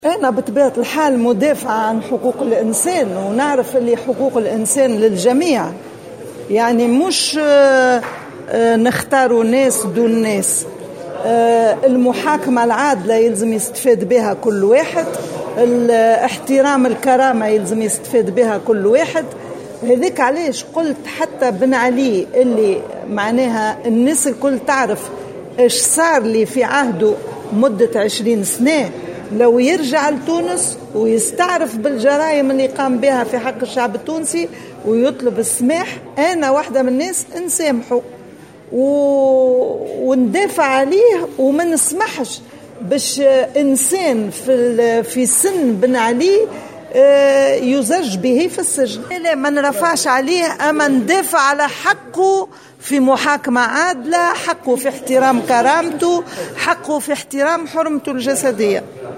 أنا بطبيعة الحال مدافعة عن حقوق الإنسان، ونعرف اللي حقوق الإنسان للجميع، يعني مش نختاروا ناس دون ناس. المحاكمة العادلة يلزم يستفاد بها كل واحد، احترام الكرامة يلزم يستفاد بها كل واحد. هذيك علاش قلت حتى بن علي اللي معناها الناس الكل تعرف ايش صار لي في عهده مدة 20 سنة، لو يرجع لتونس ويستعرف بالجرائم اللي قام بها في حق الشعب التونسي ويطلب السماح، أنا واحدة من الناس نسامحه وندافع عليه، وما نسمحش باش إنسان في سن بن علي يزج به في السجن. لا، ما نرفعش عليه، أما ندافع على حقه في محاكمة عادلة، حقه في احترام كرامته، حقه في احترام حرمته الجسدية.